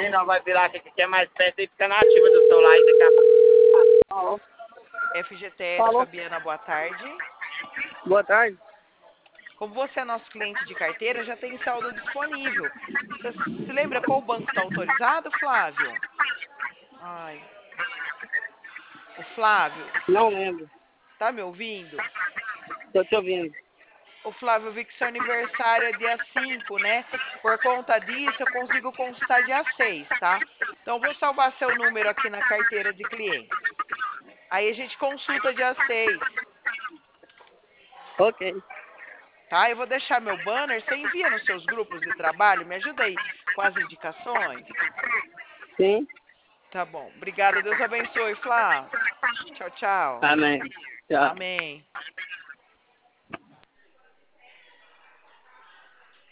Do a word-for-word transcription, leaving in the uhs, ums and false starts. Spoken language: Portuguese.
aí, não vai virar aqui que é mais perto e fica na ativa do celular e daqui a pouco. F G T S, Falou. Fabiana, boa tarde. Boa tarde. Como você é nosso cliente de carteira, já tem saldo disponível. Você se lembra qual banco está autorizado, Flávio? Ai. O Flávio, Não lembro. tá me ouvindo? Tô te ouvindo. O Flávio, eu vi que seu aniversário é dia cinco, né? Por conta disso, eu consigo consultar dia seis, tá? Então, eu vou salvar seu número aqui na carteira de clientes. Aí a gente consulta dia seis, Ok. tá? Eu vou deixar meu banner, você envia nos seus grupos de trabalho, me ajuda aí com as indicações? Sim. Tá bom. Obrigada, Deus abençoe, Flávio. Tchau, tchau. Amém. Tchau. Amém.